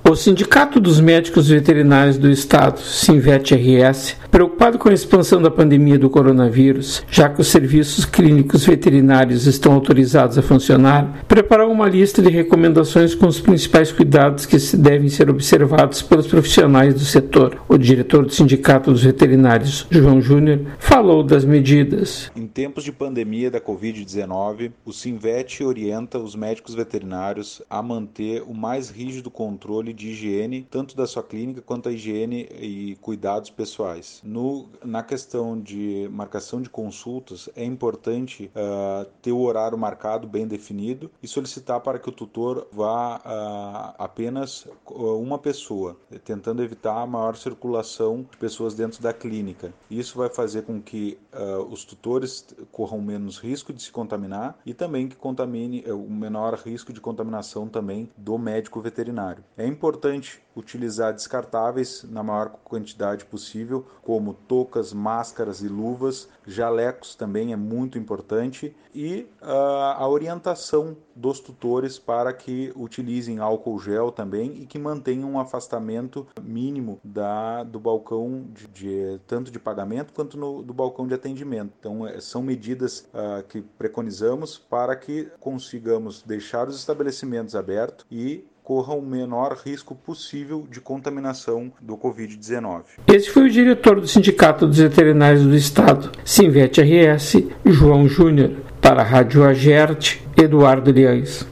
O Sindicato dos Médicos Veterinários do Estado, SINVET-RS, preocupado com a expansão da pandemia do coronavírus, já que os serviços clínicos veterinários estão autorizados a funcionar, preparou uma lista de recomendações com os principais cuidados que devem ser observados pelos profissionais do setor. O diretor do Sindicato dos Veterinários, João Júnior, falou das medidas. Em tempos de pandemia da Covid-19, o SINVET orienta os médicos veterinários a manter o mais rígido controle de higiene, tanto da sua clínica quanto a higiene e cuidados pessoais. Na questão de marcação de consultas, é importante ter o horário marcado bem definido e solicitar para que o tutor vá apenas uma pessoa, tentando evitar a maior circulação de pessoas dentro da clínica. Isso vai fazer com que os tutores corram menos risco de se contaminar e também que contamine o menor risco de contaminação também do médico veterinário. É importante utilizar descartáveis na maior quantidade possível, como toucas, máscaras e luvas, jalecos também é muito importante, e a orientação dos tutores para que utilizem álcool gel também e que mantenham um afastamento mínimo do balcão tanto de pagamento quanto do balcão de atendimento. Então são medidas que preconizamos para que consigamos deixar os estabelecimentos abertos e corra o menor risco possível de contaminação do Covid-19. Esse foi o diretor do Sindicato dos Veterinários do Estado, SINVET-RS, João Júnior. Para a Rádio Agerte, Eduardo Liães.